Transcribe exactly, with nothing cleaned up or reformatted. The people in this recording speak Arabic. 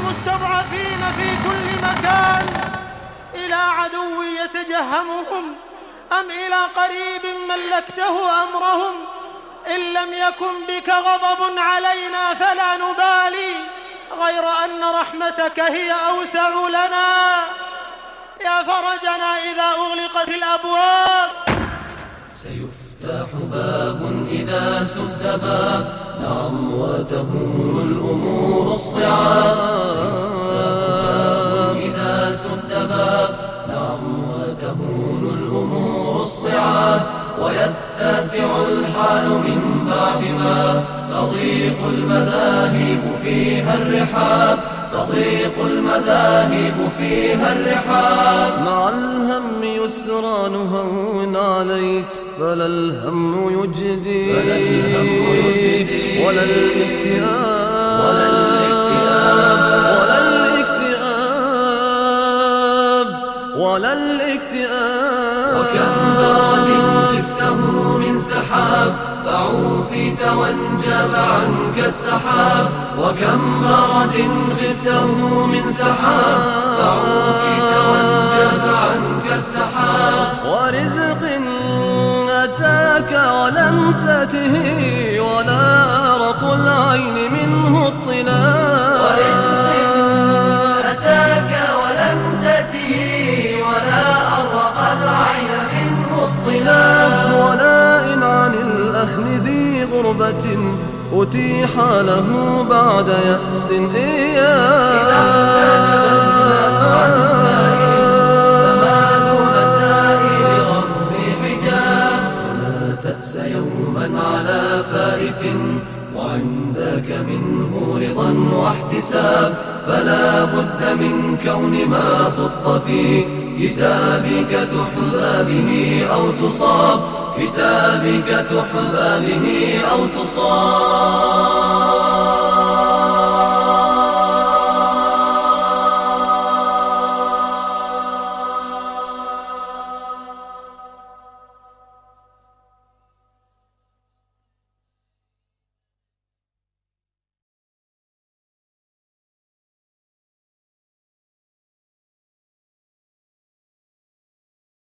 المستضعفين في كل مكان، إلى عدو يتجهمهم أم إلى قريب ملكته أمرهم؟ إن لم يكن بك غضب علينا فلا نبالي، غير أن رحمتك هي أوسع لنا. يا فرجنا إذا أغلقت الأبواب. سيفتح باب إذا سد باب، نعم وتهون الأمور الصعاب. سيفتح باب إذا سد باب، نعم وتهون الأمور الصعاب. ويتسع الحال من بعد ما تضيق المذاهب فيها الرحاب، تضيق المذاهب فيها الرحاب. مع الهم يسرى نهون عليك، فلا الهم يجدي ولا الاكتئاب ولا الاكتئاب ولا الاكتئاب ولا الاكتئاب. وكم برد خفته من سحاب، فعوفيت وانجاب عنك السحاب. وكم برد خفته من سحاب، فعوفيت وانجاب عنك السحاب. ورزق أتاك ولم تته، ولا أرق العين منه اطلاع. ورزق أتاك ولم تته، ولا أرق العين منه اطلاع. ولا إن عن الأهل ذي غربة أتيح له بعد يأس إياه. يوما على فائت وعندك منه رضا واحتساب، فلا بد من كون ما خط في كتابك تحظى به أو تصاب، كتابك تحظى به أو تصاب.